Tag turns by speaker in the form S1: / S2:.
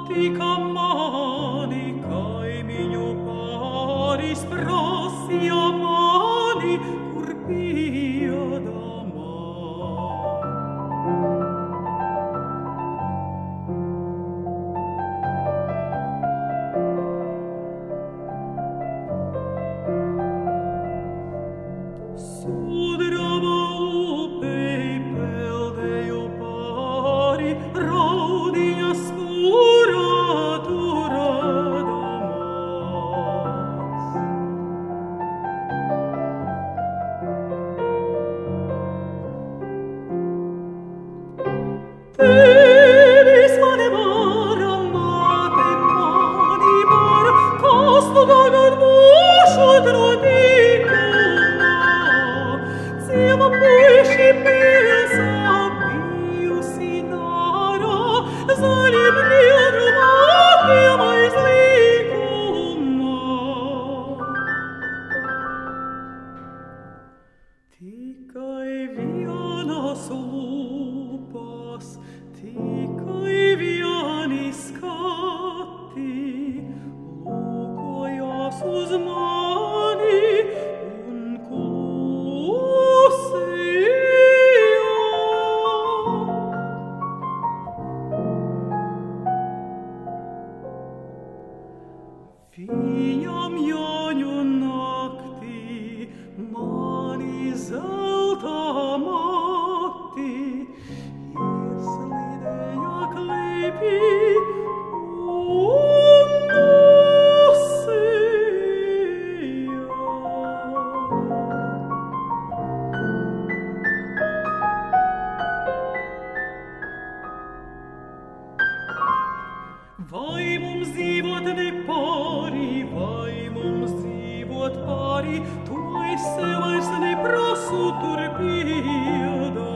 S1: Tica mani, caeminio paris prosia mani, curpia Sudrava upei peldeo pari, raudia spuratura damas. Teris manebar amate manibar, costo dagar musho troticuma, Siema puishi pilsa pius inara, zalim nidrumati mais liguma. Ticae vianas lupas, ticae vianis catti, locoias us mani, Fiam ionio nocti, manis alta matti, ies lidea clepi, Vai mums divot ne pari, tu esse vairs ne prosutur piedam.